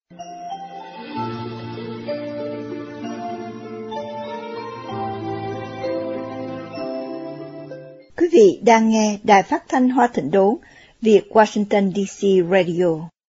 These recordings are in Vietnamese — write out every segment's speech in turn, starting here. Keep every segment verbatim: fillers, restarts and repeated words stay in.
Quý vị đang nghe Đài Phát thanh Hoa Thịnh Đốn, Việt Washington đê xê Radio.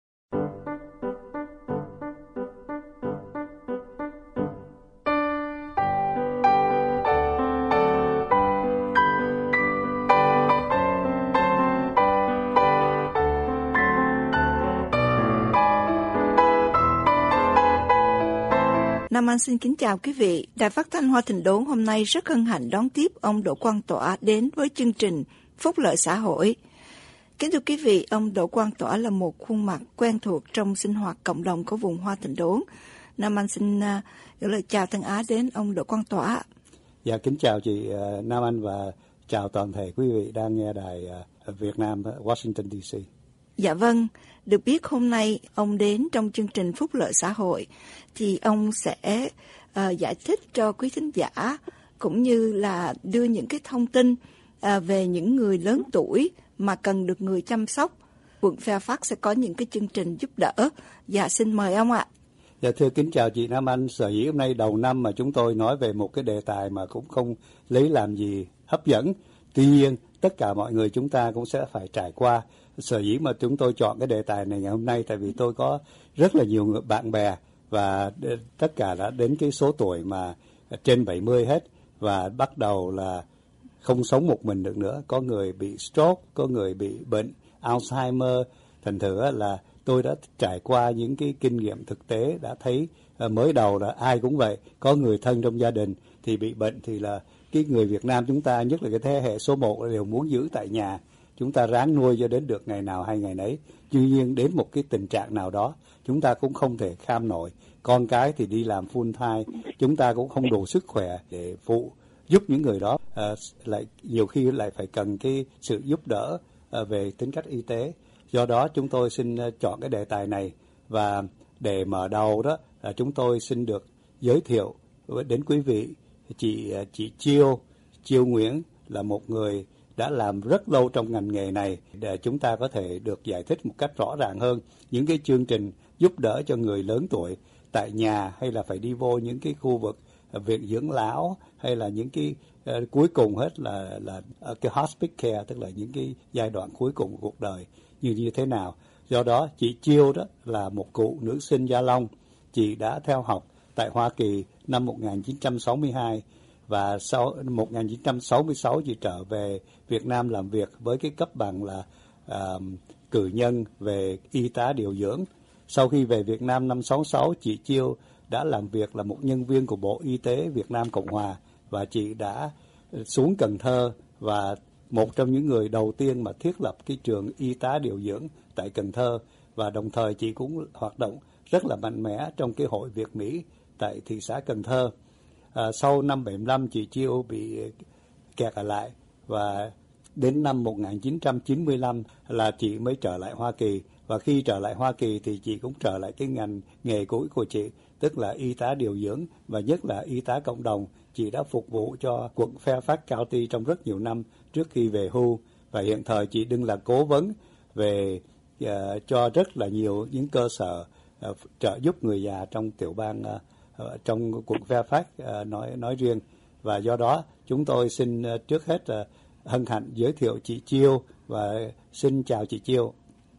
Nam Anh xin kính chào quý vị. Đài Phát thanh Hoa Thịnh Đốn hôm nay rất hân hạnh đón tiếp ông Đỗ Quang Tỏa đến với chương trình Phúc lợi xã hội. Kính thưa quý vị, ông Đỗ Quang Tỏa là một khuôn mặt quen thuộc trong sinh hoạt cộng đồng của vùng Hoa Thịnh Đốn. Nam Anh xin uh, gửi lời chào thân ái đến ông Đỗ Quang Tỏa. Dạ, kính chào chị uh, Nam Anh và chào toàn thể quý vị đang nghe đài uh, Việt Nam Washington đê xê. Dạ vâng, được biết hôm nay ông đến trong chương trình Phúc lợi xã hội thì ông sẽ uh, giải thích cho quý thính giả cũng như là đưa những cái thông tin uh, về những người lớn tuổi mà cần được người chăm sóc. Quận Fairfax sẽ có những cái chương trình giúp đỡ. Dạ, xin mời ông ạ. Dạ, thưa kính chào chị Nam Anh. Sở dĩ hôm nay đầu năm mà chúng tôi nói về một cái đề tài mà cũng không lấy làm gì hấp dẫn. Tuy nhiên, tất cả mọi người chúng ta cũng sẽ phải trải qua. Sở dĩ mà chúng tôi chọn cái đề tài này ngày hôm nay tại vì tôi có rất là nhiều người bạn bè và tất cả đã đến cái số tuổi mà trên bảy mươi hết và bắt đầu là không sống một mình được nữa. Có người bị stroke, có người bị bệnh Alzheimer. Thành thử là tôi đã trải qua những cái kinh nghiệm thực tế, đã thấy mới đầu là ai cũng vậy. Có người thân trong gia đình thì bị bệnh thì là cái người Việt Nam chúng ta, nhất là cái thế hệ số một đều muốn giữ tại nhà. Chúng ta ráng nuôi cho đến được ngày nào hay ngày nấy. Tuy nhiên đến một cái tình trạng nào đó, chúng ta cũng không thể kham nổi. Con cái thì đi làm full time, chúng ta cũng không đủ sức khỏe để phụ giúp những người đó. À, lại nhiều khi lại phải cần cái sự giúp đỡ à, về tính cách y tế. Do đó chúng tôi xin chọn cái đề tài này và để mở đầu đó là chúng tôi xin được giới thiệu đến quý vị chị chị Chiêu Chiêu Nguyễn là một người đã làm rất lâu trong ngành nghề này để chúng ta có thể được giải thích một cách rõ ràng hơn những cái chương trình giúp đỡ cho người lớn tuổi tại nhà hay là phải đi vô những cái khu vực viện dưỡng lão hay là những cái uh, cuối cùng hết là là uh, cái hospice care, tức là những cái giai đoạn cuối cùng của cuộc đời như như thế nào. Do đó chị Chiêu đó là một cụ nữ sinh Gia Long. Chị đã theo học tại Hoa Kỳ năm một nghìn chín trăm sáu mươi hai và sau một nghìn chín trăm sáu mươi sáu chị trở về Việt Nam làm việc với cái cấp bằng là uh, cử nhân về y tá điều dưỡng. Sau khi về Việt Nam năm sáu sáu, chị Chiêu đã làm việc là một nhân viên của Bộ Y tế Việt Nam Cộng Hòa và chị đã xuống Cần Thơ và một trong những người đầu tiên mà thiết lập cái trường y tá điều dưỡng tại Cần Thơ và đồng thời chị cũng hoạt động rất là mạnh mẽ trong cái hội Việt Mỹ tại thị xã Cần Thơ. À, sau năm bảy mươi lăm chị Chiêu bị kẹt ở lại và đến năm một nghìn chín trăm chín mươi lăm là chị mới trở lại Hoa Kỳ và khi trở lại Hoa Kỳ thì chị cũng trở lại cái ngành nghề cũ của chị, tức là y tá điều dưỡng và nhất là y tá cộng đồng. Chị đã phục vụ cho quận Fairfax County trong rất nhiều năm trước khi về hưu và hiện thời chị đương là cố vấn về uh, cho rất là nhiều những cơ sở uh, trợ giúp người già trong tiểu bang uh, uh, trong quận Fairfax uh, nói nói riêng. Và do đó chúng tôi xin uh, trước hết uh, hân hạnh giới thiệu chị Chiêu và xin chào chị Chiêu.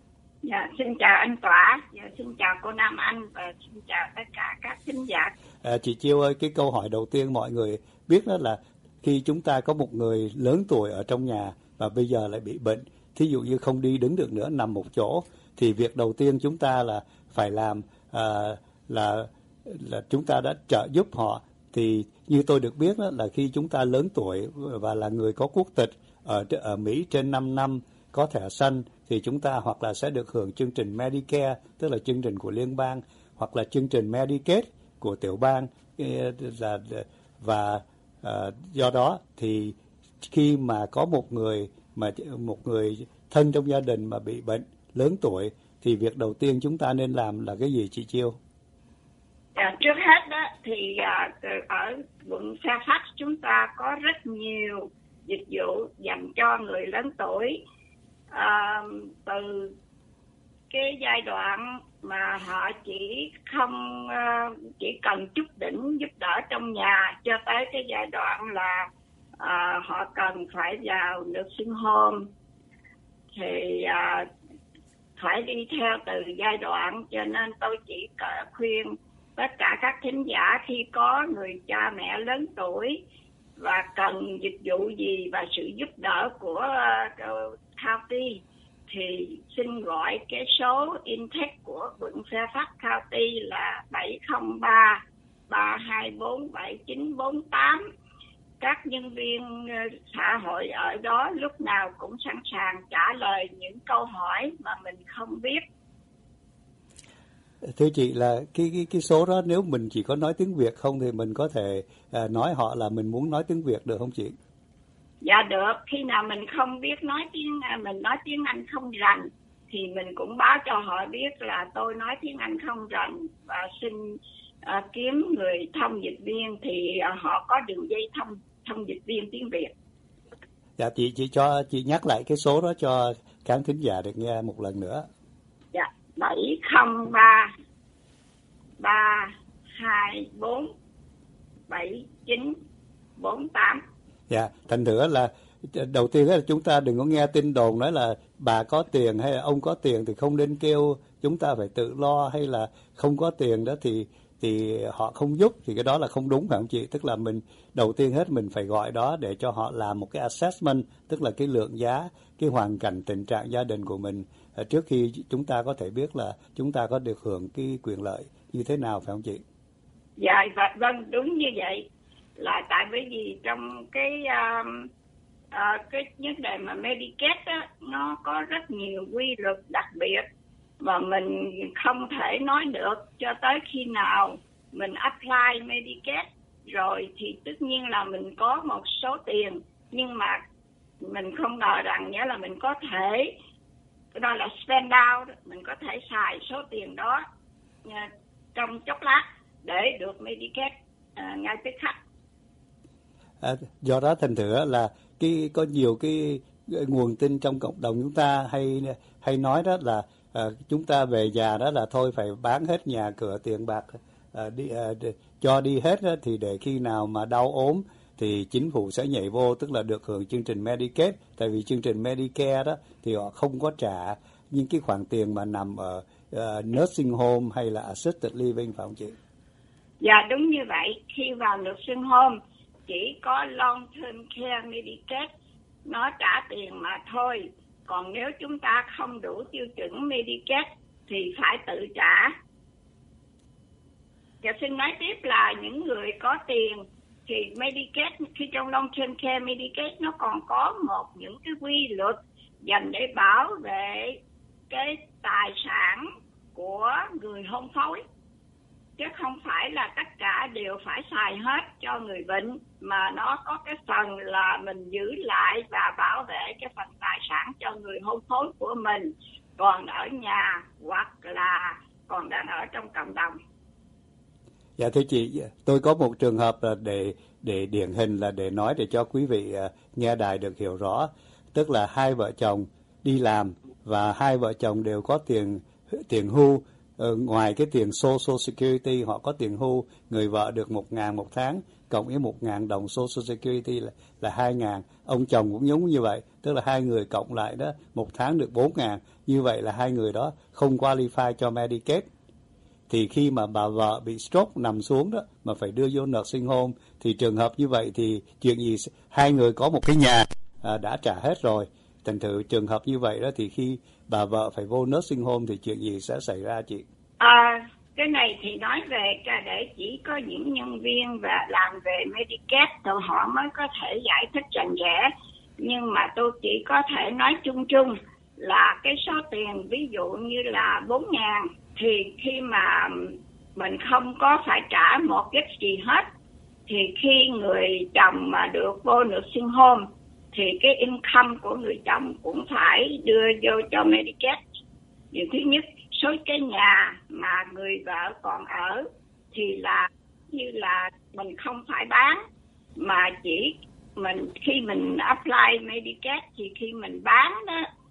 Dạ, xin chào anh Tỏa, dạ, xin chào cô Nam Anh và xin chào tất cả các thính giả. À, chị Chiêu ơi, cái câu hỏi đầu tiên mọi người biết đó là khi chúng ta có một người lớn tuổi ở trong nhà và bây giờ lại bị bệnh, thí dụ như không đi đứng được nữa, nằm một chỗ, thì việc đầu tiên chúng ta là phải làm à, là là chúng ta đã trợ giúp họ. Thì như tôi được biết đó, là khi chúng ta lớn tuổi và là người có quốc tịch ở ở Mỹ trên năm năm, có thẻ xanh thì chúng ta hoặc là sẽ được hưởng chương trình Medicare, tức là chương trình của liên bang, hoặc là chương trình Medicaid của tiểu bang. Là và uh, do đó thì khi mà có một người mà một người thân trong gia đình mà bị bệnh lớn tuổi thì việc đầu tiên chúng ta nên làm là cái gì chị Chiêu? À, trước hết đó thì uh, ở quận Fairfax chúng ta có rất nhiều dịch vụ dành cho người lớn tuổi, uh, từ cái giai đoạn mà họ chỉ không uh, chỉ cần chút đỉnh giúp đỡ trong nhà cho tới cái giai đoạn là uh, họ cần phải vào nursing home, thì uh, phải đi theo từ giai đoạn. Cho nên tôi chỉ khuyên tất cả các thính giả khi có người cha mẹ lớn tuổi và cần dịch vụ gì và sự giúp đỡ của uh, county thì xin gọi cái số intake của quận Fairfax County là bảy không ba ba hai bốn bảy chín bốn tám. Các nhân viên xã hội ở đó lúc nào cũng sẵn sàng trả lời những câu hỏi mà mình không biết. Thưa chị, là cái cái cái số đó nếu mình chỉ có nói tiếng Việt không thì mình có thể à, nói họ là mình muốn nói tiếng Việt được không chị? Dạ được. Khi nào mình không biết nói tiếng mình nói tiếng Anh không rành thì mình cũng báo cho họ biết là tôi nói tiếng Anh không rành và xin uh, kiếm người thông dịch viên, thì uh, họ có đường dây thông thông dịch viên tiếng Việt. Dạ chị chị cho chị nhắc lại cái số đó cho khán thính giả được nghe một lần nữa. Dạ bảy không ba ba hai bốn bảy chín bốn tám. Dạ, thành thử là đầu tiên là chúng ta đừng có nghe tin đồn nói là bà có tiền hay là ông có tiền thì không nên kêu chúng ta phải tự lo, hay là không có tiền đó thì thì họ không giúp, thì cái đó là không đúng phải không chị? Tức là mình đầu tiên hết mình phải gọi đó để cho họ làm một cái assessment, tức là cái lượng giá, cái hoàn cảnh, tình trạng gia đình của mình trước khi chúng ta có thể biết là chúng ta có được hưởng cái quyền lợi như thế nào, phải không chị? Dạ, vâng, đúng như vậy. Là tại bởi vì trong cái um, uh, cái vấn đề mà Medicaid á, nó có rất nhiều quy luật đặc biệt mà mình không thể nói được cho tới khi nào mình apply Medicaid rồi thì tất nhiên là mình có một số tiền, nhưng mà mình không ngờ rằng nghĩa là mình có thể, đó là spend out, mình có thể xài số tiền đó uh, trong chốc lát để được Medicaid uh, ngay tức khắc. À, do đó thành thử là cái có nhiều cái nguồn tin trong cộng đồng chúng ta hay hay nói đó là à, chúng ta về già đó là thôi phải bán hết nhà cửa tiền bạc à, đi à, cho đi hết đó, thì để khi nào mà đau ốm thì chính phủ sẽ nhảy vô, tức là được hưởng chương trình Medicaid. Tại vì chương trình Medicare đó thì họ không có trả những cái khoản tiền mà nằm ở uh, nursing home hay là assisted living, phải không chị? Dạ đúng như vậy. Khi vào nursing home chỉ có long term care Medicaid nó trả tiền mà thôi. Còn nếu chúng ta không đủ tiêu chuẩn Medicaid thì phải tự trả. Và xin nói tiếp là những người có tiền thì Medicaid, khi trong long term care Medicaid nó còn có một những cái quy luật dành để bảo vệ cái tài sản của người hôn phối, chứ không phải là tất cả đều phải xài hết cho người bệnh, mà nó có cái phần là mình giữ lại và bảo vệ cái phần tài sản cho người hôn phối của mình còn ở nhà hoặc là còn đang ở trong cộng đồng. Dạ thưa chị, tôi có một trường hợp là để để điển hình là để nói để cho quý vị nghe đài được hiểu rõ, tức là hai vợ chồng đi làm và hai vợ chồng đều có tiền tiền hưu. Ờ, ngoài cái tiền Social Security họ có tiền hưu, người vợ được một ngàn một tháng cộng với một ngàn đồng Social Security là, là hai ngàn. Ông chồng cũng giống như vậy, tức là hai người cộng lại đó một tháng được bốn ngàn. Như vậy là hai người đó không qualify cho Medicaid. Thì khi mà bà vợ bị stroke nằm xuống đó mà phải đưa vô nursing home thì trường hợp như vậy thì chuyện gì, hai người có một cái nhà à, đã trả hết rồi. Thành thử trường hợp như vậy đó thì khi bà vợ phải vô nursing home thì chuyện gì sẽ xảy ra chị? À, cái này thì nói về để chỉ có những nhân viên và làm về Medicaid thì họ mới có thể giải thích rành rẽ. Nhưng mà tôi chỉ có thể nói chung chung là cái số tiền ví dụ như là bốn ngàn thì khi mà mình không có phải trả mortgage gì hết thì khi người chồng mà được vô nursing home thì cái income của người chồng cũng phải đưa vô cho Medicaid. Điều thứ nhất, số cái nhà mà người vợ còn ở thì là như là mình không phải bán, mà chỉ mình khi mình apply Medicaid thì khi mình bán đó,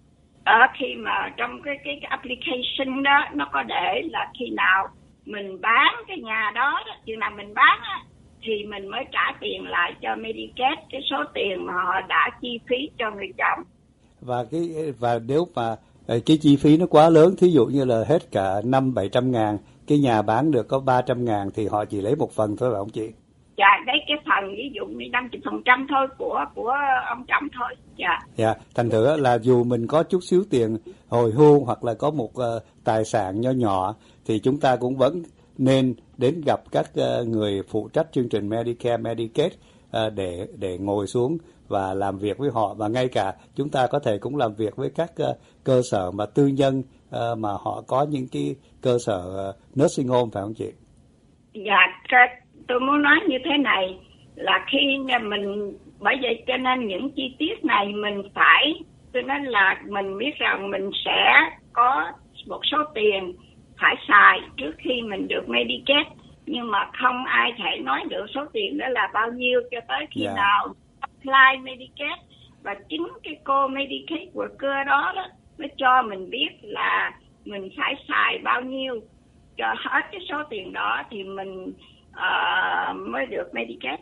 ở khi mà trong cái, cái cái application đó nó có để là khi nào mình bán cái nhà đó, chừng nào mình bán á, thì mình mới trả tiền lại cho Medicaid cái số tiền mà họ đã chi phí cho người chồng. Và cái và nếu mà cái chi phí nó quá lớn, thí dụ như là hết cả năm bảy trăm ngàn, cái nhà bán được có ba trăm ngàn thì họ chỉ lấy một phần thôi phải không chị? Dạ, đấy cái phần ví dụ như năm mươi phần trăm thôi của của ông chồng thôi. Dạ. Dạ, thành thử là dù mình có chút xíu tiền hồi hương hoặc là có một uh, tài sản nho nhỏ thì chúng ta cũng vẫn nên đến gặp các uh, người phụ trách chương trình Medicare, Medicaid uh, để để ngồi xuống và làm việc với họ, và ngay cả chúng ta có thể cũng làm việc với các uh, cơ sở mà tư nhân uh, mà họ có những cái cơ sở uh, nursing home phải không chị? Dạ, tôi muốn nói như thế này là khi mình, bởi vậy cho nên những chi tiết này mình phải, tôi nói là mình biết rằng mình sẽ có một số tiền phải xài trước khi mình được Medicaid, nhưng mà không ai thể nói được số tiền đó là bao nhiêu cho tới khi yeah. nào apply Medicaid, và chính cái cô Medicaid worker đó, đó nó cho mình biết là mình phải xài bao nhiêu cho hết cái số tiền đó thì mình uh, mới được Medicaid.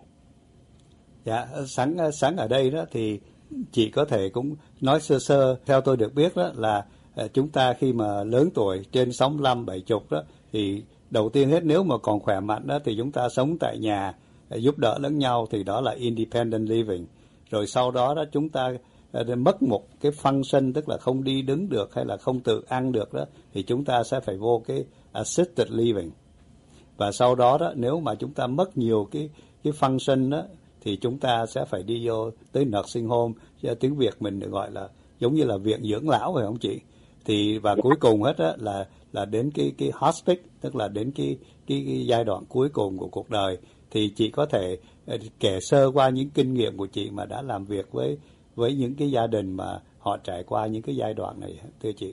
Dạ, sẵn sẵn ở đây đó thì chị có thể cũng nói sơ sơ. Theo tôi được biết đó là chúng ta khi mà lớn tuổi trên sáu mươi lăm bảy mươi đó thì đầu tiên hết nếu mà còn khỏe mạnh đó thì chúng ta sống tại nhà giúp đỡ lẫn nhau thì đó là independent living. Rồi sau đó đó chúng ta mất một cái function, tức là không đi đứng được hay là không tự ăn được đó thì chúng ta sẽ phải vô cái assisted living. Và sau đó đó nếu mà chúng ta mất nhiều cái cái function đó thì chúng ta sẽ phải đi vô tới nursing home, tiếng Việt mình được gọi là giống như là viện dưỡng lão phải không chị? Thì và cuối cùng hết á là là đến cái cái hospice, tức là đến cái, cái cái giai đoạn cuối cùng của cuộc đời. Thì chị có thể kể sơ qua những kinh nghiệm của chị mà đã làm việc với với những cái gia đình mà họ trải qua những cái giai đoạn này, thưa chị.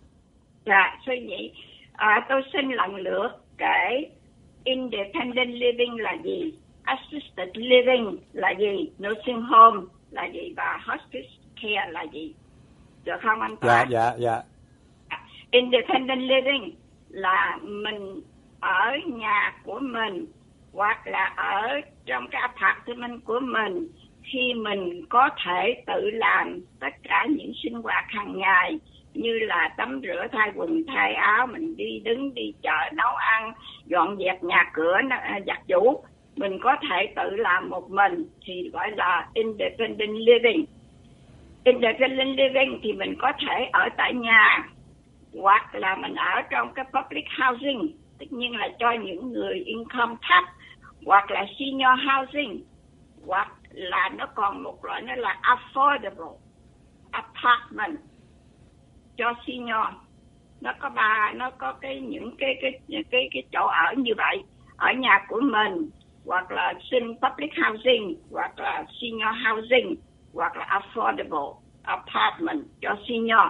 Dạ, thưa vậy à, tôi xin lần lượt kể independent living là gì, assisted living là gì, nursing home là gì và hospice care là gì, được không anh Toại? Dạ, dạ, dạ. Independent living là mình ở nhà của mình hoặc là ở trong cái apartment của mình, khi mình có thể tự làm tất cả những sinh hoạt hàng ngày như là tắm rửa, thay quần, thay áo, mình đi đứng, đi chợ, nấu ăn, dọn dẹp nhà cửa, giặt giũ, mình có thể tự làm một mình thì gọi là independent living. Independent living thì mình có thể ở tại nhà hoặc là mình ở trong cái public housing, tất nhiên là cho những người income thấp, hoặc là senior housing, hoặc là nó còn một loại nữa là affordable apartment cho senior. Nó có ba, nó có cái những cái cái cái cái chỗ ở như vậy ở nhà của mình, hoặc là xin public housing, hoặc là senior housing, hoặc là affordable apartment cho senior.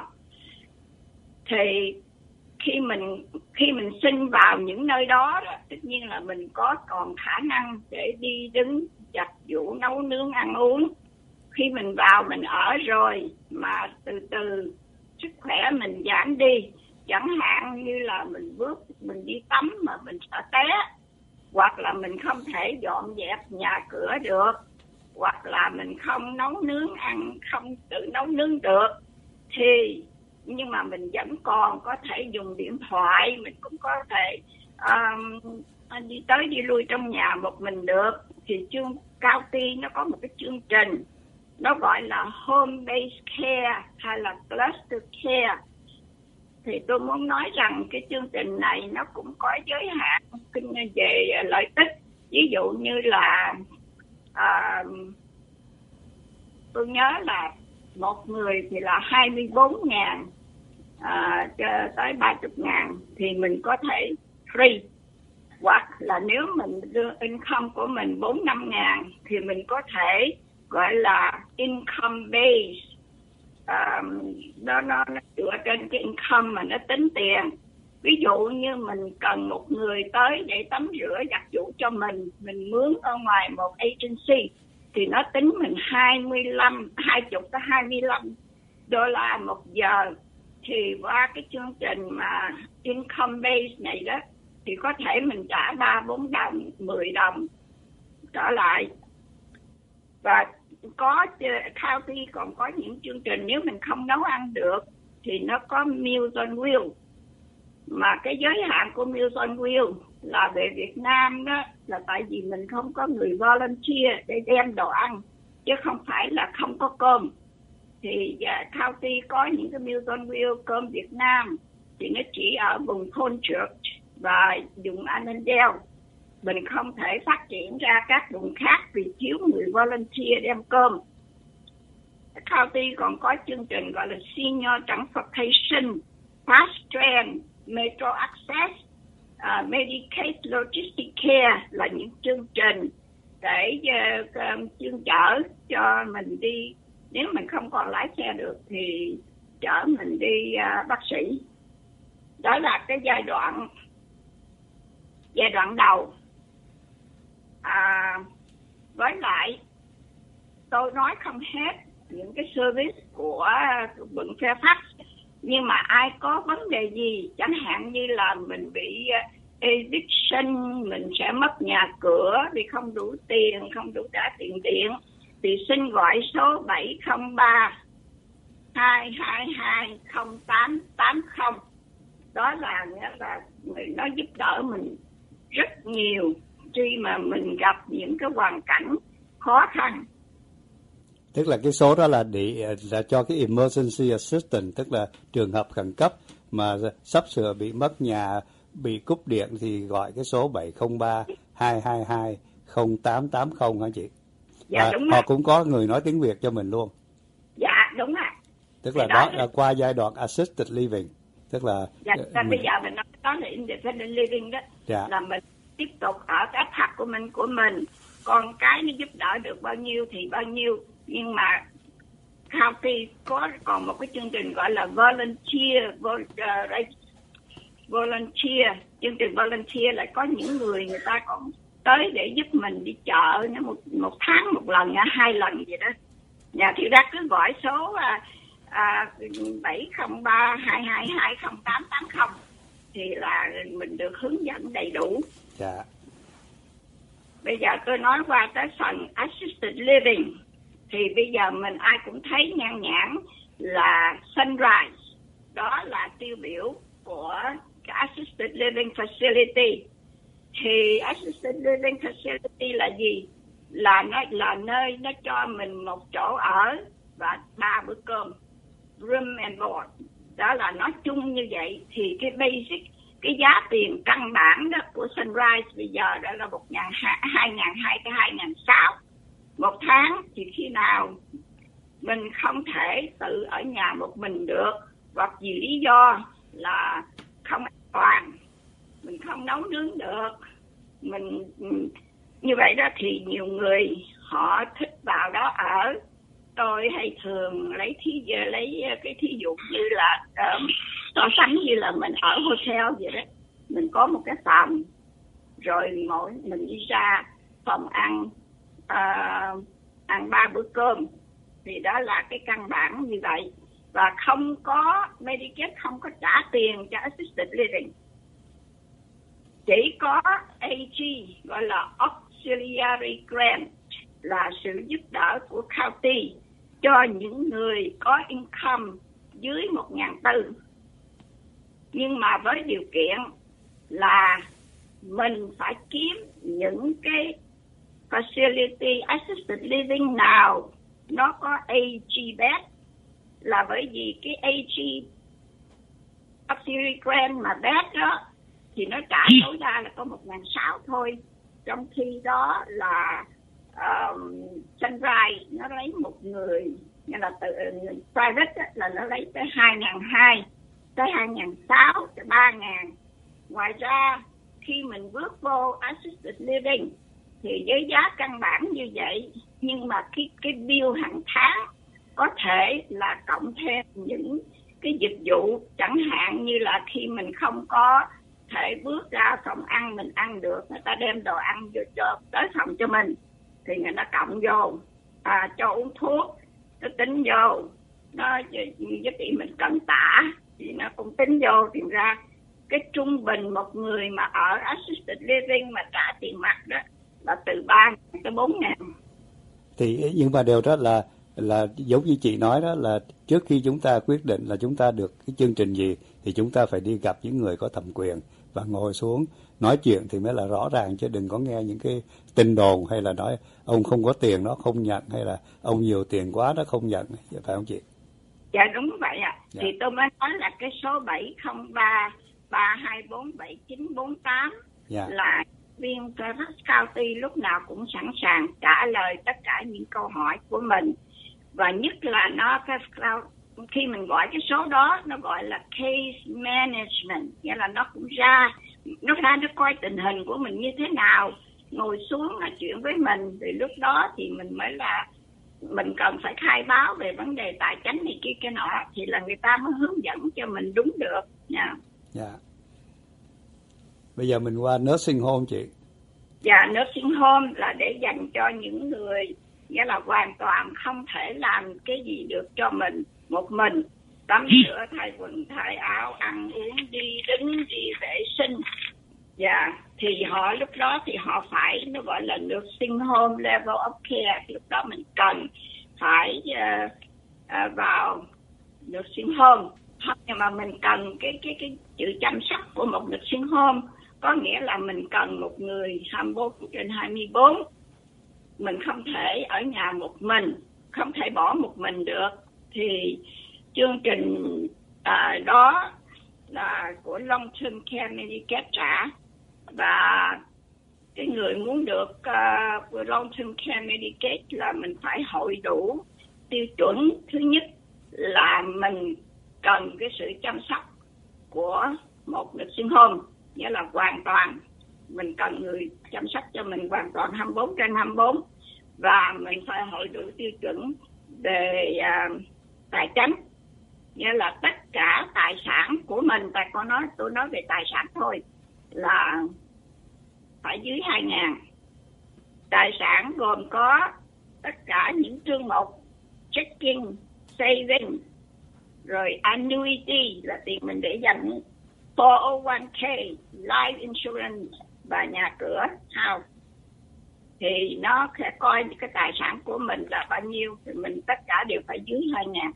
Thì khi mình khi mình sinh vào những nơi đó, đó tất nhiên là mình có còn khả năng để đi đứng, giặt giũ, nấu nướng, ăn uống. Khi mình vào mình ở rồi mà từ từ sức khỏe mình giảm đi, chẳng hạn như là mình bước mình đi tắm mà mình sợ té, hoặc là mình không thể dọn dẹp nhà cửa được, hoặc là mình không nấu nướng ăn, không tự nấu nướng được, thì nhưng mà mình vẫn còn có thể dùng điện thoại, mình cũng có thể um, đi tới đi lui trong nhà một mình được. Thì chương county nó có một cái chương trình nó gọi là home based care hay là cluster care. Thì tôi muốn nói rằng cái chương trình này nó cũng có giới hạn kinh về lợi ích. Ví dụ như là uh, tôi nhớ là một người thì là hai mươi bốn ngàn à, cho tới ba mươi ngàn thì mình có thể free, hoặc là nếu mình đưa income của mình bốn năm ngàn thì mình có thể gọi là income base. Um, nó, nó, nó dựa trên cái income mà nó tính tiền. Ví dụ như mình cần một người tới để tắm rửa giặt giũ cho mình, mình mướn ở ngoài một agency thì nó tính mình hai mươi lăm, hai mươi tới hai mươi lăm đô la một giờ thì qua cái chương trình mà income base này đó thì có thể mình trả ba bốn đồng, mười đồng trở lại. Và có county còn có những chương trình nếu mình không nấu ăn được thì nó có Meals on Wheels. Mà cái giới hạn của Meals on Wheels là về Việt Nam đó là tại vì mình không có người volunteer để đem đồ ăn, chứ không phải là không có cơm. Thì uh, county có những cái Meals on Wheels cơm Việt Nam thì nó chỉ ở vùng thôn trượt và vùng Annandale. Mình không thể phát triển ra các vùng khác vì thiếu người volunteer đem cơm. County còn có chương trình gọi là Senior Transportation, Fast Train, Metro Access, uh, Medicaid Logistic Care là những chương trình để uh, uh, chuyên chở cho mình đi. Nếu mình không còn lái xe được thì chở mình đi uh, bác sĩ. Đó là cái giai đoạn giai đoạn đầu. À, với lại tôi nói không hết những cái service của quận Fairfax, nhưng mà ai có vấn đề gì, chẳng hạn như là mình bị eviction, mình sẽ mất nhà cửa vì không đủ tiền, không đủ trả tiền điện, thì xin gọi số bảy không ba hai hai hai không tám tám không. Đó là nghĩa là nó giúp đỡ mình rất nhiều khi mà mình gặp những cái hoàn cảnh khó khăn. Tức là cái số đó là để là cho cái emergency assistance, tức là trường hợp khẩn cấp mà sắp sửa bị mất nhà, bị cúp điện thì gọi cái số bảy không ba hai hai hai không tám tám không hả chị? Dạ và đúng họ rồi. cũng có người nói tiếng Việt cho mình luôn. Dạ đúng rồi. Tức là đó, đó là qua giai đoạn assisted living, tức là dạ, mình... bây giờ mình nói đó là independent living đó. Dạ. Là mình tiếp tục ở cái thật của mình của mình, con cái nó giúp đỡ được bao nhiêu thì bao nhiêu. Nhưng mà county có còn một cái chương trình gọi là volunteer vol, uh, volunteer chương trình volunteer lại có những người người ta còn tới để giúp mình đi chợ nó một một tháng một lần hay hai lần vậy đó. Nhà thì ra cứ gọi số à, à, bảy không ba hai hai hai không tám tám không thì là mình được hướng dẫn đầy đủ. Dạ. Bây giờ tôi nói qua tới phần assisted living. Thì bây giờ mình ai cũng thấy nhan nhãn là Sunrise. Đó là tiêu biểu của cái assisted living facility. Thì assisted living facility là gì? Là nó là nơi nó cho mình một chỗ ở và ba bữa cơm, room and board. Đó là nói chung như vậy. Thì cái basic, cái giá tiền căn bản đó của Sunrise bây giờ đã là một ngàn hai ngàn hai tới hai ngàn sáu một tháng. Thì khi nào mình không thể tự ở nhà một mình được, hoặc vì lý do là không an toàn, mình không nấu nướng được, mình như vậy đó, thì nhiều người họ thích vào đó ở. Tôi hay thường lấy thí lấy cái thí dụ như là um, so sánh như là mình ở hotel vậy đó. Mình có một cái phòng, rồi mỗi mình đi ra phòng ăn, uh, ăn ba bữa cơm. Thì đó là cái căn bản như vậy. Và không có Medicaid, không có trả tiền cho assisted living. Chỉ có A G, gọi là Auxiliary Grant, là sự giúp đỡ của county cho những người có income dưới một ngàn tư. Nhưng mà với điều kiện là mình phải kiếm những cái facility assisted living nào nó có A G bed. Là bởi vì cái A G Auxiliary Grant mà bed đó thì nó trả tối đa là có một ngàn sáu thôi. Trong khi đó là um, Sunrise nó lấy một người, như là từ uh, private đó, là nó lấy tới hai ngàn hai, tới hai ngàn sáu, tới ba ngàn. Ngoài ra khi mình bước vô assisted living thì với giá căn bản như vậy, nhưng mà cái cái bill hàng tháng có thể là cộng thêm những cái dịch vụ, chẳng hạn như là khi mình không có thể bước ra phòng ăn mình ăn được, người ta đem đồ ăn vô cho tới phòng cho mình thì người ta cộng vô, à, cho uống thuốc, nó tính vô, nó giúp chị mình cân tả, thì nó cũng tính vô, thì ra cái trung bình một người mà ở assisted living mà trả tiền mặt đó là từ ba ngàn tới bốn ngàn. Thì nhưng mà điều đó là là giống như chị nói đó, là trước khi chúng ta quyết định là chúng ta được cái chương trình gì thì chúng ta phải đi gặp những người có thẩm quyền và ngồi xuống nói chuyện thì mới là rõ ràng, chứ đừng có nghe những cái tin đồn hay là nói ông không có tiền nó không nhận, hay là ông nhiều tiền quá nó không nhận, phải không chị? Dạ đúng vậy ạ. À. Dạ. Thì tôi mới nói là cái số bảy không ba ba hai bốn bảy chín bốn tám dạ. là viên Traverse County lúc nào cũng sẵn sàng trả lời tất cả những câu hỏi của mình, và nhất là nó cái khi mình gọi cái số đó nó gọi là case management, nghĩa là nó cũng ra nó ra nó coi tình hình của mình như thế nào, ngồi xuống nói chuyện với mình, thì lúc đó thì mình mới là mình cần phải khai báo về vấn đề tài chính này kia cái nọ, thì là người ta mới hướng dẫn cho mình đúng được nha. Dạ. Bây giờ mình qua nursing home chị. Dạ, nursing home là để dành cho những người nghĩa là hoàn toàn không thể làm cái gì được cho mình một mình, tắm rửa, thay quần, thay áo, ăn uống, đi đứng, đi vệ sinh. Dạ, thì họ lúc đó thì họ phải, nó gọi là nursing home level of care. Lúc đó mình cần phải uh, uh, vào nursing home. Nhưng mà mình cần cái cái cái sự chăm sóc của một nursing home, có nghĩa là mình cần một người hai mươi bốn trên hai mươi bốn. Mình không thể ở nhà một mình, không thể bỏ một mình được. Thì chương trình uh, đó là của Long Term Care Medicaid trả, và cái người muốn được uh, Long Term Care Medicaid là mình phải hội đủ tiêu chuẩn. Thứ nhất là mình cần cái sự chăm sóc của một nursing home, nghĩa là hoàn toàn mình cần người chăm sóc cho mình hoàn toàn hai mươi bốn trên hai mươi bốn, và mình phải hội đủ tiêu chuẩn về uh, tài chính, nghĩa là tất cả tài sản của mình, tại con nói tôi nói về tài sản thôi, là phải dưới hai ngàn. Tài sản gồm có tất cả những chương mục checking, saving, rồi annuity là tiền mình để dành, four oh one k, life insurance và nhà cửa, house. Thì nó sẽ coi cái tài sản của mình là bao nhiêu, thì mình tất cả đều phải dưới hai ngàn.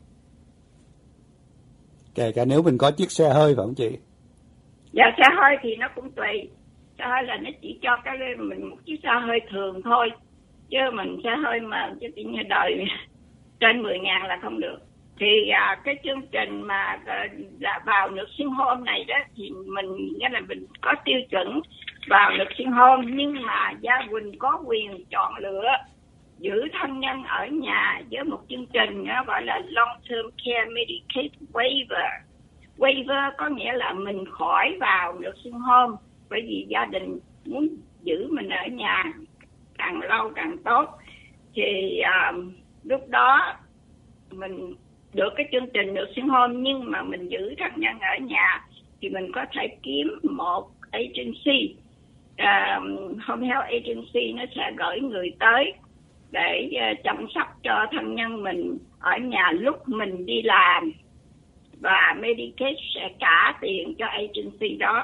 Kể cả nếu mình có chiếc xe hơi phải không chị? Dạ, xe hơi thì nó cũng tùy. Xe hơi là nó chỉ cho cái mình một chiếc xe hơi thường thôi, chứ mình xe hơi mà chứ tự nhiên đời trên mười ngàn là không được. Thì à, cái chương trình mà là vào nursing home này đó, thì mình nghĩa là mình có tiêu chuẩn vào nursing home, nhưng mà Gia Quỳnh có quyền chọn lựa giữ thân nhân ở nhà với một chương trình nó gọi là Long Term Care Medicaid Waiver. Waiver có nghĩa là mình khỏi vào nursing home, bởi vì gia đình muốn giữ mình ở nhà càng lâu càng tốt. Thì um, lúc đó mình được cái chương trình nursing home, nhưng mà mình giữ thân nhân ở nhà thì mình có thể kiếm một agency, um, home health agency, nó sẽ gửi người tới để uh, chăm sóc cho thân nhân mình ở nhà lúc mình đi làm, và Medicaid sẽ trả tiền cho agency đó.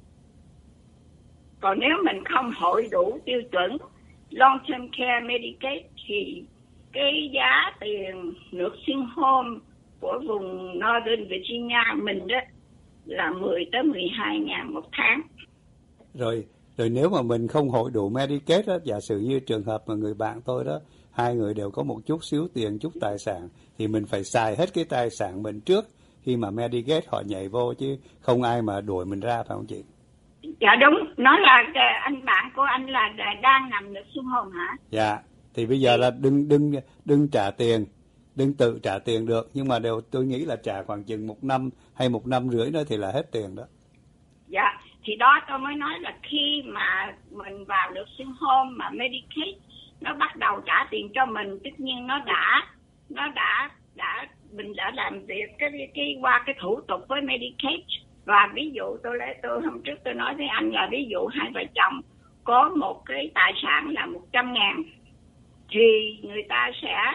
Còn nếu mình không hội đủ tiêu chuẩn Long Term Care Medicaid thì cái giá tiền nursing home của vùng Northern Virginia mình đó là mười tới mười hai ngàn một tháng. Rồi, rồi nếu mà mình không hội đủ Medicaid đó, giả sử như trường hợp mà người bạn tôi đó, hai người đều có một chút xíu tiền, chút tài sản, thì mình phải xài hết cái tài sản mình trước khi mà Medicaid họ nhảy vô, chứ không ai mà đuổi mình ra, phải không chị? Dạ đúng, nói là anh bạn của anh là đang nằm nursing home hả? Dạ, thì bây giờ là đừng đừng đừng trả tiền, đừng tự trả tiền được, nhưng mà đều tôi nghĩ là trả khoảng chừng một năm hay một năm rưỡi nữa thì là hết tiền đó. Dạ, thì đó tôi mới nói là khi mà mình vào nursing home mà Medicaid nó bắt đầu trả tiền cho mình, tất nhiên nó đã nó đã đã mình đã làm việc cái cái qua cái thủ tục với Medicaid. Và ví dụ tôi lấy tôi hôm trước tôi nói với anh là ví dụ hai vợ chồng có một cái tài sản là một trăm ngàn, thì người ta sẽ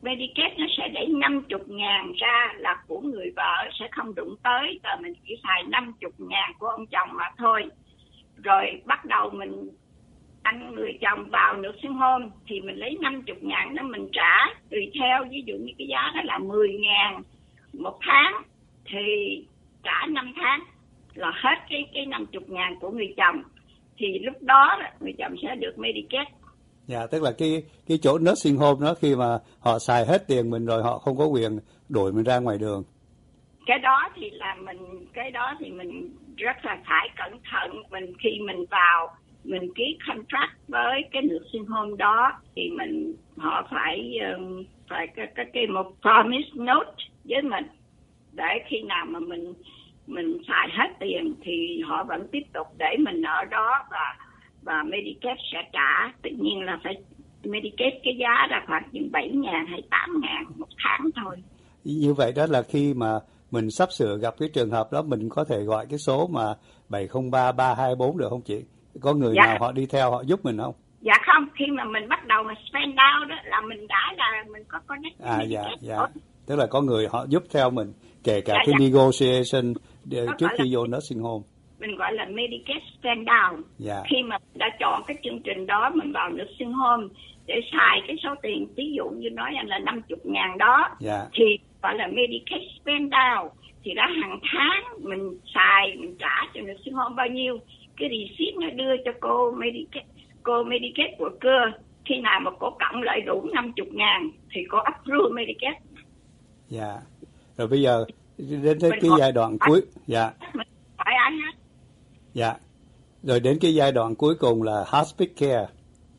Medicaid nó sẽ để năm mươi ngàn ra là của người vợ sẽ không đụng tới, và mình chỉ xài năm mươi ngàn của ông chồng mà thôi. Rồi bắt đầu mình anh người chồng vào nursing home thì mình lấy năm mươi ngàn đó mình trả tùy theo, ví dụ như cái giá đó là mười ngàn một tháng thì trả năm tháng là hết cái cái năm mươi ngàn của người chồng, thì lúc đó người chồng sẽ được Medicaid. Dạ, tức là cái cái chỗ nursing home đó, khi mà họ xài hết tiền mình rồi họ không có quyền đuổi mình ra ngoài đường. Cái đó thì là mình cái đó thì mình rất là phải cẩn thận. Mình khi mình vào mình ký contract với cái nursing home đó thì mình họ phải um, phải cái cái cái một promise note với mình, để khi nào mà mình mình xài hết tiền thì họ vẫn tiếp tục để mình ở đó, và và Medicaid sẽ trả. Tự nhiên là phải Medicaid cái giá là khoảng chừng bảy ngàn hay tám ngàn một tháng thôi. Như vậy đó là khi mà mình sắp sửa gặp cái trường hợp đó, mình có thể gọi cái số mà bảy không ba ba hai bốn được không chị? Có người dạ. nào họ đi theo họ giúp mình không? Dạ không, khi mà mình bắt đầu mà spend down đó là mình đã là mình có connect. À dạ, dạ. Tức là có người họ giúp theo mình, kể cả dạ, cái dạ. negotiation trước khi vô nursing home. Mình gọi là Medicaid stand down. Yeah. Khi mà mình đã chọn cái chương trình đó, mình vào nursing home để xài cái số tiền, ví dụ như nói anh là năm mươi ngàn đó, yeah. thì gọi là Medicaid stand down. Thì đó hàng tháng mình xài, mình trả cho nursing home bao nhiêu, cái receipt nó đưa cho cô Medicaid, cô Medicaid của cơ. Khi nào mà cô cộng lại đủ năm mươi ngàn thì cô approve Medicaid. Dạ. Yeah. Rồi bây giờ đến cái, cái giai đoạn cuối, dạ. Hỏi ai hết? Dạ. Rồi đến cái giai đoạn cuối cùng là hospice care.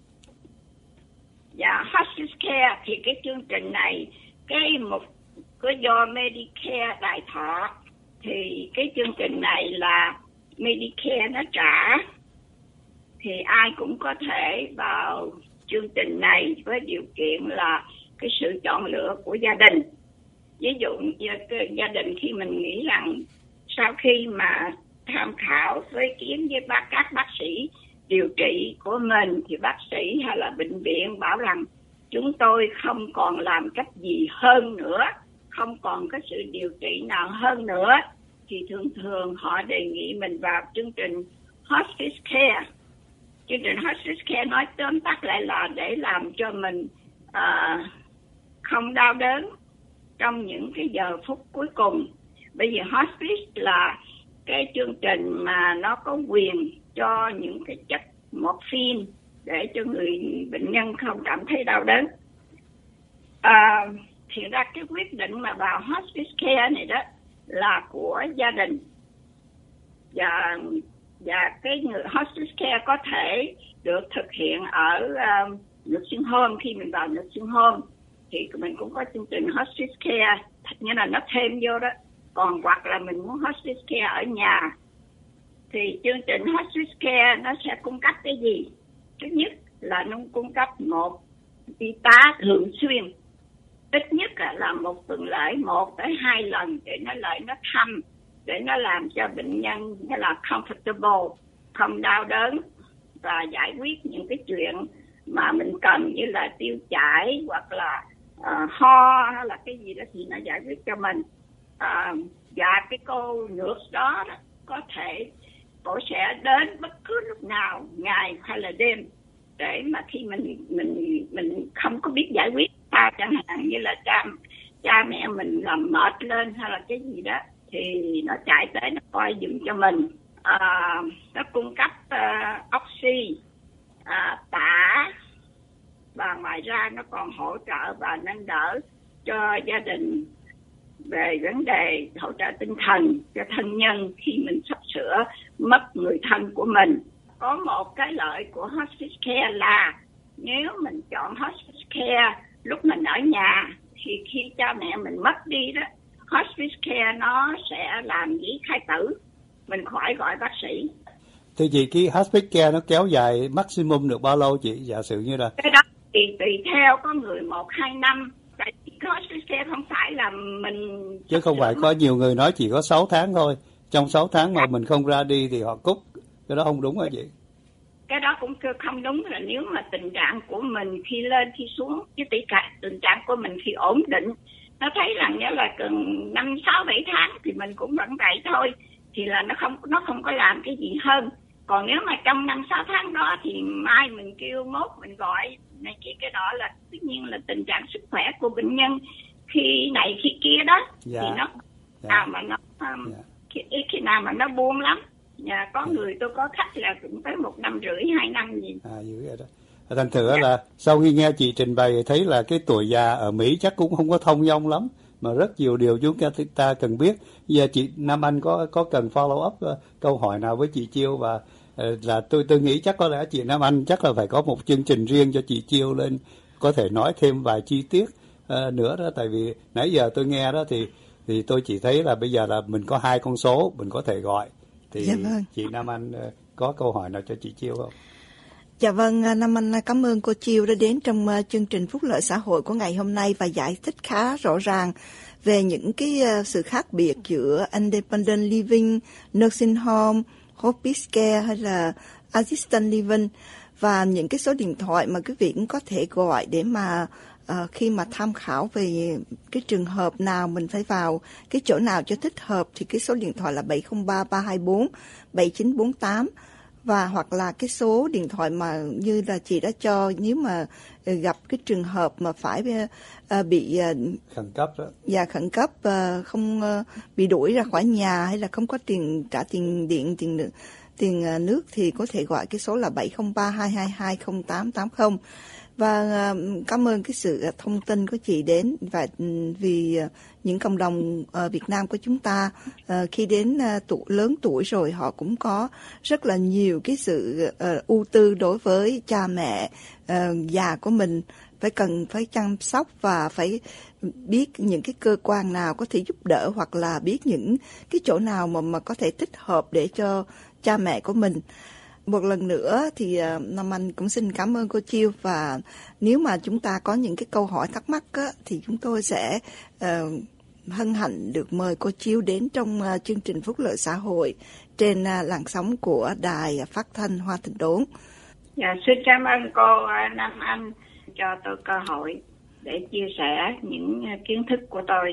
Dạ, hospice care thì cái chương trình này cái một có do Medicare đại thọ, thì cái chương trình này là Medicare nó trả, thì ai cũng có thể vào chương trình này với điều kiện là cái sự chọn lựa của gia đình. Ví dụ gia đình khi mình nghĩ rằng sau khi mà tham khảo với kiến với bác, các bác sĩ điều trị của mình, thì bác sĩ hay là bệnh viện bảo rằng chúng tôi không còn làm cách gì hơn nữa, không còn có sự điều trị nào hơn nữa, thì thường thường họ đề nghị mình vào chương trình hospice care. Chương trình hospice care nói tóm tắt lại là để làm cho mình uh, không đau đớn trong những cái giờ phút cuối cùng. Bây giờ hospice là cái chương trình mà nó có quyền cho những cái chất morphine để cho người bệnh nhân không cảm thấy đau đớn. À, thì ra cái quyết định mà vào hospice care này đó là của gia đình, và và cái người hospice care có thể được thực hiện ở uh, nursing home. Khi mình vào nursing home thì mình cũng có chương trình hospice care, nghĩa là nó thêm vô đó. Còn hoặc là mình muốn hospice care ở nhà thì chương trình hospice care nó sẽ cung cấp cái gì? Thứ nhất là nó cung cấp một y tá thường xuyên, ít nhất là một tuần lễ một tới hai lần, để nó lại nó thăm, để nó làm cho bệnh nhân như là comfortable, không đau đớn, và giải quyết những cái chuyện mà mình cần như là tiêu chảy hoặc là uh, ho hay là cái gì đó thì nó giải quyết cho mình. Uh, và cái cô nurse đó, đó có thể cô sẽ đến bất cứ lúc nào, ngày hay là đêm, để mà khi mình mình mình không có biết giải quyết ta, chẳng hạn như là cha cha mẹ mình làm mệt lên hay là cái gì đó, thì nó chạy tới nó coi giùm cho mình. À, nó cung cấp uh, oxy, uh, tả, và ngoài ra nó còn hỗ trợ và nâng đỡ cho gia đình về vấn đề hỗ trợ tinh thần cho thân nhân khi mình sắp sửa mất người thân của mình. Có một cái lợi của hospice care là nếu mình chọn hospice care lúc mình ở nhà, thì khi cha mẹ mình mất đi đó, hospice care nó sẽ làm giấy khai tử, mình khỏi gọi bác sĩ. Thưa chị, cái hospice care nó kéo dài maximum được bao lâu chị? Giả sử như là cái đó thì tùy theo, có người một hai năm. Tại vì hospice care không phải là mình, chứ không phải có nhiều người nói chỉ có sáu tháng thôi, trong sáu tháng mà mình không ra đi thì họ cút, cái đó không đúng hả chị? cái đó cũng kêu không đúng, là nếu mà tình trạng của mình khi lên khi xuống với tỷ cả tình trạng của mình khi ổn định, nó thấy rằng nhớ là cần năm sáu bảy tháng thì mình cũng vẫn vậy thôi, thì là nó không nó không có làm cái gì hơn. Còn nếu mà trong năm sáu tháng đó thì mai mình kêu mốt mình gọi này kia cái đó là tất nhiên là tình trạng sức khỏe của bệnh nhân khi này khi kia đó. Dạ. Thì nó dạ. nào mà nó um, dạ. khi, khi nào mà nó buông lắm. Nhà có dạ. người tôi có khách là cũng tới một năm rưỡi hai năm gì. À dữ vậy đó. Thành thử dạ. là sau khi nghe chị trình bày thấy là cái tuổi già ở Mỹ chắc cũng không có thông dong lắm, mà rất nhiều điều chúng ta cần biết. Giờ chị Nam Anh có có cần follow up uh, câu hỏi nào với chị Chiêu, và uh, là tôi tôi nghĩ chắc có lẽ chị Nam Anh chắc là phải có một chương trình riêng cho chị Chiêu lên, có thể nói thêm vài chi tiết uh, nữa đó, tại vì nãy giờ tôi nghe đó thì thì tôi chỉ thấy là bây giờ là mình có hai con số mình có thể gọi, thì dạ vâng. chị Nam Anh uh, có câu hỏi nào cho chị Chiêu không? Dạ vâng, Nam Anh cảm ơn cô Chiêu đã đến trong chương trình Phúc Lợi Xã Hội của ngày hôm nay và giải thích khá rõ ràng về những cái sự khác biệt giữa Independent Living, Nursing Home, Hospice Care hay là Assisted Living, và những cái số điện thoại mà quý vị cũng có thể gọi để mà uh, khi mà tham khảo về cái trường hợp nào mình phải vào cái chỗ nào cho thích hợp, thì cái số điện thoại là bảy không ba ba hai bốn bảy chín bốn tám, và hoặc là cái số điện thoại mà như là chị đã cho nếu mà gặp cái trường hợp mà phải uh, bị uh, khẩn cấp đó. Dạ khẩn cấp, uh, không uh, bị đuổi ra khỏi nhà hay là không có tiền trả tiền điện, tiền nước, tiền uh, nước thì có thể gọi cái số là bảy không ba hai hai hai không tám tám không. Và uh, cảm ơn cái sự thông tin của chị đến, và vì uh, những cộng đồng uh, Việt Nam của chúng ta uh, khi đến uh, tuổi lớn tuổi rồi họ cũng có rất là nhiều cái sự uh, ưu tư đối với cha mẹ uh, già của mình, phải cần phải chăm sóc và phải biết những cái cơ quan nào có thể giúp đỡ, hoặc là biết những cái chỗ nào mà mà có thể thích hợp để cho cha mẹ của mình. Một lần nữa thì uh, Nam Anh cũng xin cảm ơn cô Chiêu, và nếu mà chúng ta có những cái câu hỏi thắc mắc á, thì chúng tôi sẽ uh, hân hạnh được mời cô Chiêu đến trong uh, chương trình Phúc Lợi Xã Hội trên uh, làn sóng của Đài Phát thanh Hoa Thịnh Đốn. Dạ, xin cảm ơn cô uh, Nam Anh cho tôi cơ hội để chia sẻ những uh, kiến thức của tôi.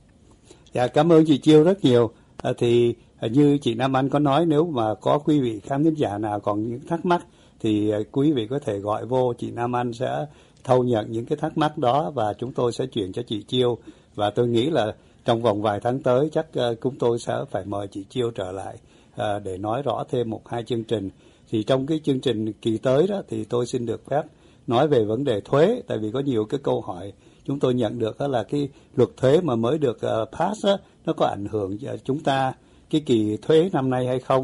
Dạ, cảm ơn chị Chiêu rất nhiều. À, thì như chị Nam Anh có nói, nếu mà có quý vị khán thính giả nào còn những thắc mắc thì quý vị có thể gọi vô, chị Nam Anh sẽ thâu nhận những cái thắc mắc đó và chúng tôi sẽ chuyển cho chị Chiêu. Và tôi nghĩ là trong vòng vài tháng tới chắc chúng tôi sẽ phải mời chị Chiêu trở lại để nói rõ thêm một hai chương trình. Thì trong cái chương trình kỳ tới đó thì tôi xin được phép nói về vấn đề thuế, tại vì có nhiều cái câu hỏi chúng tôi nhận được đó là cái luật thuế mà mới được pass đó, nó có ảnh hưởng chúng ta cái kỳ thuế năm nay hay không,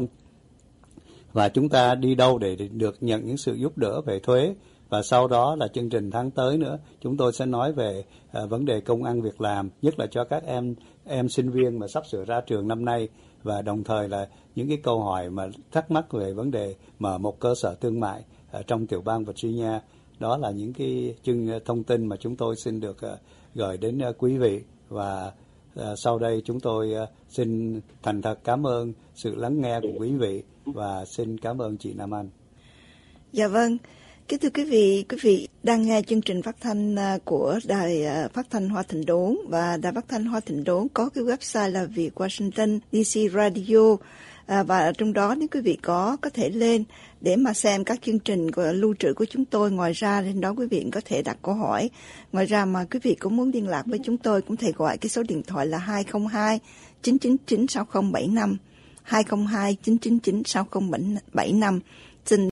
và chúng ta đi đâu để được nhận những sự giúp đỡ về thuế. Và sau đó là chương trình tháng tới nữa chúng tôi sẽ nói về uh, vấn đề công ăn việc làm, nhất là cho các em em sinh viên mà sắp sửa ra trường năm nay, và đồng thời là những cái câu hỏi mà thắc mắc về vấn đề mở một cơ sở thương mại uh, trong tiểu bang Virginia. Đó là những cái chương thông tin mà chúng tôi xin được uh, gửi đến uh, quý vị. Và uh, sau đây chúng tôi uh, xin thành thật cảm ơn sự lắng nghe của quý vị, và xin cảm ơn chị Nam Anh. Dạ vâng. Kính thưa quý vị, quý vị đang nghe chương trình phát thanh của Đài Phát thanh Hoa Thịnh Đốn, và Đài Phát thanh Hoa Thịnh Đốn có cái website là Việt Washington đê xê Radio, à, và trong đó nếu quý vị có có thể lên để mà xem các chương trình của lưu trữ của chúng tôi. Ngoài ra trên đó quý vị có thể đặt câu hỏi. Ngoài ra mà quý vị cũng muốn liên lạc với chúng tôi cũng thể gọi cái số điện thoại là hai không hai chín chín chín sáu không bảy năm, hai không hai chín chín chín sáu không bảy năm. Xin